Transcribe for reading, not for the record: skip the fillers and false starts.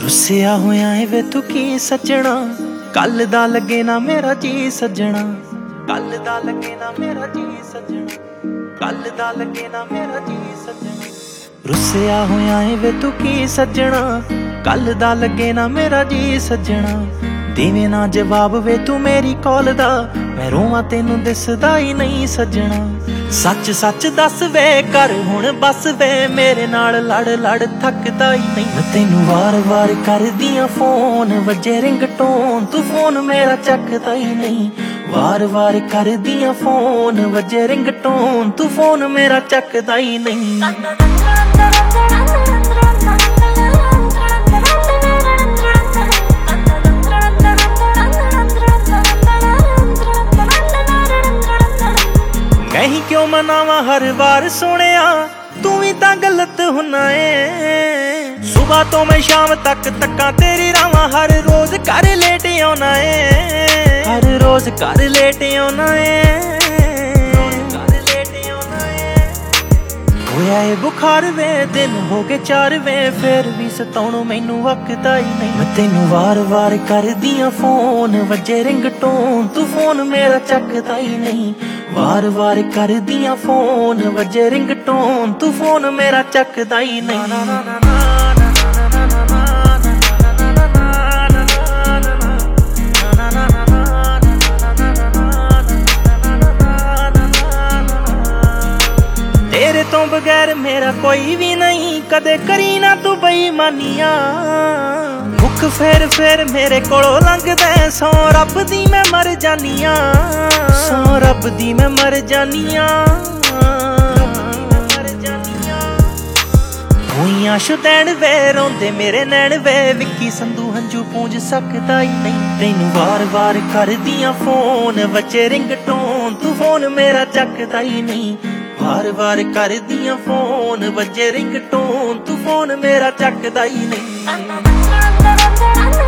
रुसिया होया है वे तू की सजना, कल दा लगे ना मेरा जी सजना, कल दा लगे ना मेरा जी सजना, कल दा लगे ना मेरा जी सजना। रुसिया होया है वे तू की सजना, कल दा लगे ना मेरा जी सजना। देवे ना जवाब वे तू मेरी कॉल दा, मैं रोवां तेनू दिसदा ही नहीं सजना। सच सच दस वे कर हुण बस वे, मेरे नाल लड़ लड़ थकदा ही नहीं। मैं तेनू वार वार कर दियां फोन, वजे रिंगटोन तू फोन मेरा चकदा ही नहीं। वार वार कर दियां फोन, वजे रिंगटोन तू फोन मेरा चकदा ही नहीं। मैं ही क्यों मनावा हर बार सोनिया, तू ही तां गलत हुना है। सुबह तो मैं शाम तक तक्का तेरी रावां, हर रोज घर लेट आना है, हर रोज घर लेट आना है। होया है बुखार वे, दिन हो गए 4 वे, फिर भी सताउणों मैनू वकदा ही नहीं। मैं तेनू वार वार कर दियां फोन, वजे रिंगटोन तू फोन मेरा चकदा ही नहीं। वार वार कर दियां फोन, वजे रिंगटोन तू फोन मेरा चकदा ही नहीं। तेरे तो बगैर मेरा कोई भी नहीं, कदे करी ना तू बेईमानियां। मुख फेर मेरे कोलों लंघदा, सौ रब दी मैं मर जानियां, सौ रब दी मैं मर जानियां। होइयां शुदैन वे रोंदे मेरे नैन वे, विक्की संधू हंजू पूंज सकदा ही नहीं। तैनू वार वार कर दियां फोन, वजे रिंगटोन तू फोन मेरा चकदा ही नहीं। वार वार कर दियां फोन, वजे रिंगटोन तू फोन मेरा चकदा ही नहीं।